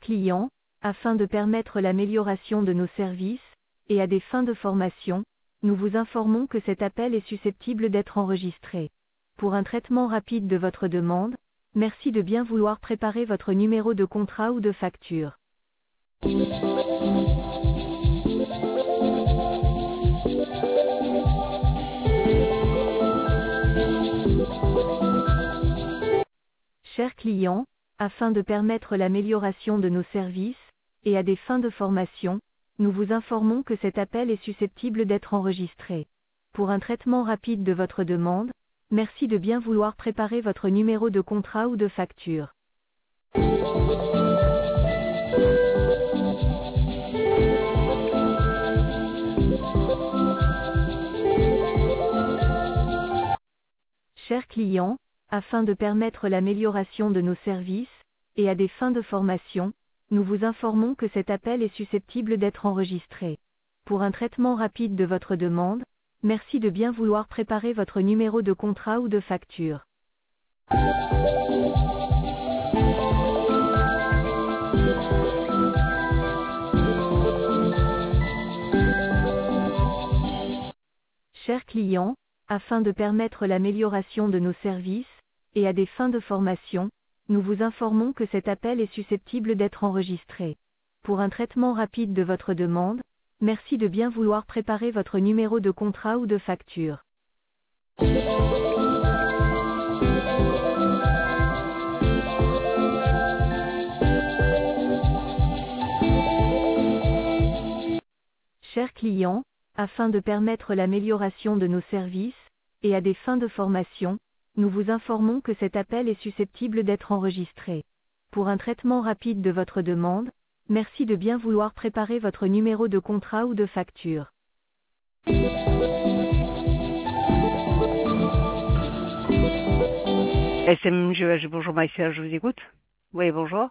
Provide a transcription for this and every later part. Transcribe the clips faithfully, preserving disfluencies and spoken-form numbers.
client, afin de permettre l'amélioration de nos services, et à des fins de formation, nous vous informons que cet appel est susceptible d'être enregistré. Pour un traitement rapide de votre demande, merci de bien vouloir préparer votre numéro de contrat ou de facture. Chers clients, afin de permettre l'amélioration de nos services, et à des fins de formation, nous vous informons que cet appel est susceptible d'être enregistré. Pour un traitement rapide de votre demande, merci de bien vouloir préparer votre numéro de contrat ou de facture. Chers clients, afin de permettre l'amélioration de nos services, et à des fins de formation, nous vous informons que cet appel est susceptible d'être enregistré. Pour un traitement rapide de votre demande, merci de bien vouloir préparer votre numéro de contrat ou de facture. Chers clients, afin de permettre l'amélioration de nos services, et à des fins de formation, nous vous informons que cet appel est susceptible d'être enregistré. Pour un traitement rapide de votre demande, merci de bien vouloir préparer votre numéro de contrat ou de facture. Chers clients, afin de permettre l'amélioration de nos services, et à des fins de formation, nous vous informons que cet appel est susceptible d'être enregistré. Pour un traitement rapide de votre demande, merci de bien vouloir préparer votre numéro de contrat ou de facture. S M G H, bonjour Maïsia, je vous écoute. Oui, bonjour.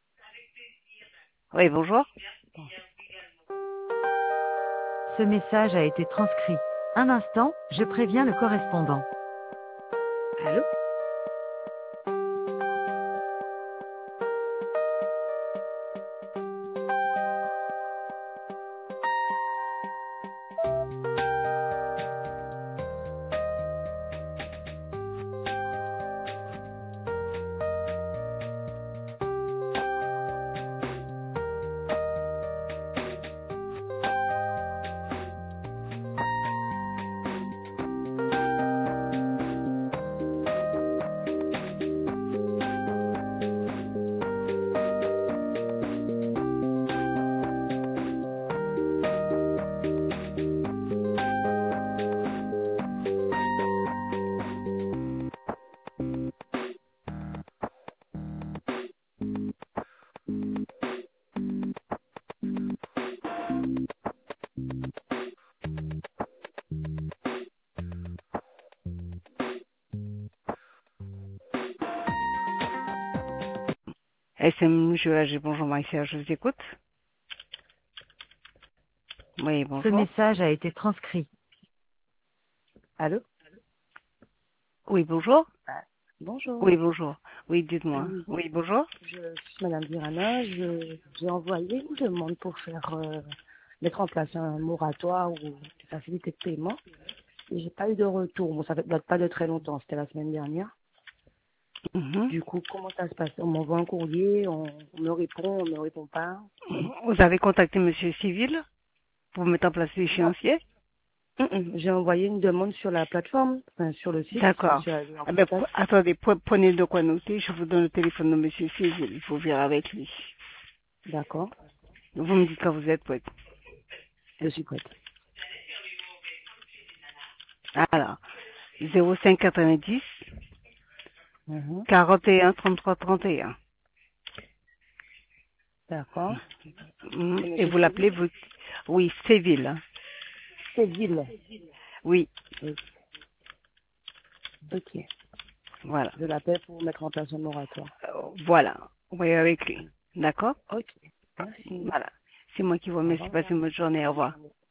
Oui, bonjour. Ce message a été transcrit. Un instant, je préviens le correspondant. Allô? S M G H, bonjour Maïsia, je vous écoute. Oui, bonjour. Ce message a été transcrit. Allô? Oui, bonjour. Ah, bonjour. Oui, bonjour. Oui, dites-moi. Oui, Oui, bonjour. je suis Madame Dirana. Je- J'ai envoyé une demande pour faire euh, mettre en place un moratoire ou une facilité de paiement. Et j'ai pas eu de retour. Bon, ça ne date pas de très longtemps. C'était la semaine dernière. Mhm. Du coup, comment ça se passe? On m'envoie un courrier, on, on me répond, on ne me répond pas. Vous avez contacté Monsieur Civil pour mettre en place l'échéancier? Hum, hum. J'ai envoyé une demande sur la plateforme, enfin, sur le site. D'accord. Sur la- Ah ben, pre- attendez, pre- prenez de quoi noter, je vous donne le téléphone de Monsieur Civil, il faut voir avec lui. D'accord, Vous me dites quand vous êtes prête. je suis prête. Alors, zéro cinq quatre-vingt-dix, Mhm. quarante et un, trente-trois, trente et un. D'accord. Mhm. C'est Et Monsieur vous l'appelez, vous... Oui, Civil. hein. Céville. Oui, Ok. voilà. Je l'appelle pour mettre en place un moratoire. Euh, voilà, vous voyez avec lui. D'accord? Ok. Merci. Voilà. C'est moi qui vous Au remercie. revoir, Passez madame. une bonne journée. Au revoir.